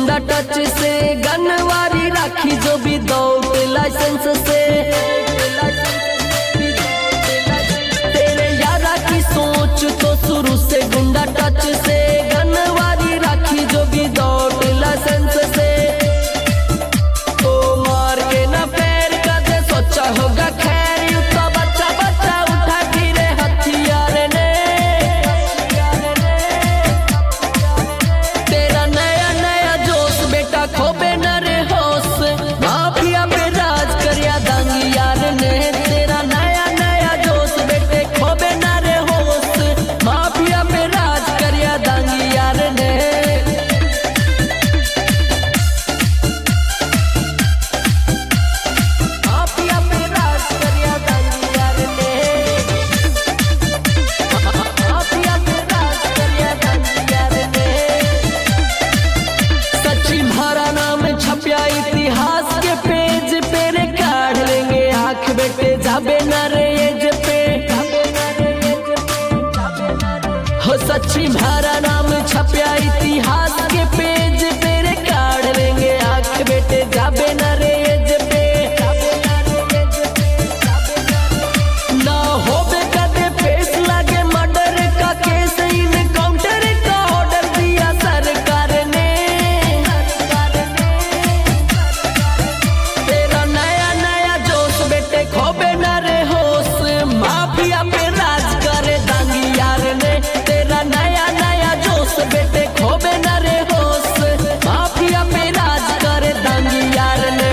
गुंडा टच से, गनवारी राखी जो विदाउट लाइसेंस से। तेरे यारा की सोच तो शुरू से गुंडा टच से, गनवारी राखी जो विदाउट लाइसेंस से। तो मार के न पैर का दे सोचा होगा खैर, तो बच्चा बच्चा उठा गिरे हथियार ने। तेरा नया नया जोश बेटा खोबे न रे होश, माफिया पे राज करिया दांगी यार ने। तेरा नया नया जोश बेटे खोबे न रे होश, माफिया पे राज करिया दांगी यार ने। माफिया पे राज करिया दांगी यार ने। माफिया पे राज करिया दांगी यार ने। सचिन हरा नाम छपिया इतिहास के पेज पे रे, काढ़ लेंगे आंख बेटे जाबे न रे एज पे। हो सचिन हरा नाम छपिया इतिहास के पेज पे रे, काढ़ लेंगे आंख बेटे जाबे न रे एज पे। ना होबे कदे फेस लागे मर्डर का केस, इनकाउंटर का ऑर्डर दिया सरकार ने। तेरा नया नया जोश बेटे खोबे न रे होश, माफिया पे राज करे दांगी यार ने। तेरा नया नया जोश बेटे खोबे न रे होश, माफिया पे राज करे दांगी यार ने।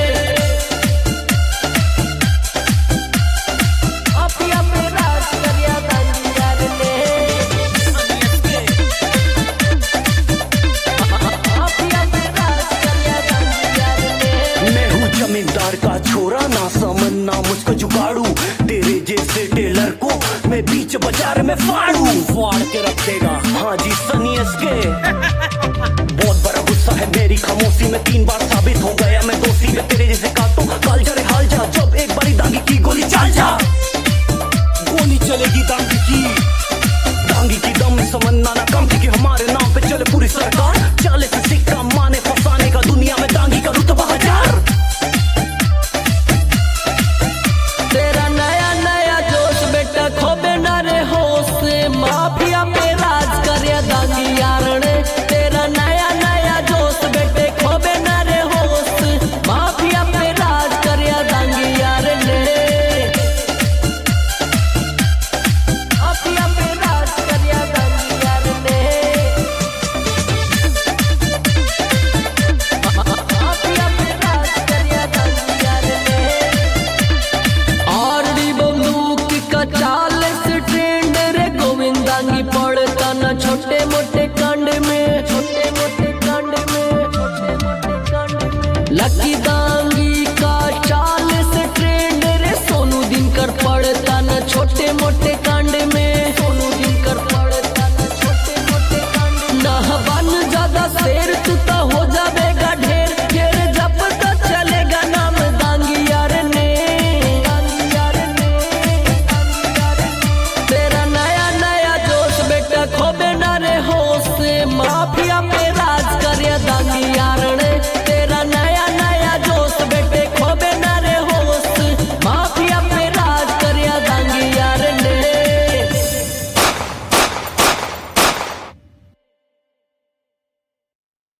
माफिया पे राज करिया दांगी यार ने। माफिया पे राज करिया दांगी यार ने। मैं हूँ जमींदार का छोरा, ना समझना मुझको जुगाड़ू। तेरे जैसे टेलर को मैं बीच बाजार में फाड़ के रख देगा। हाँ जी सनी एसके बहुत बड़ा गुस्सा है मेरी खामोशी में, 3 बार साबित हो गया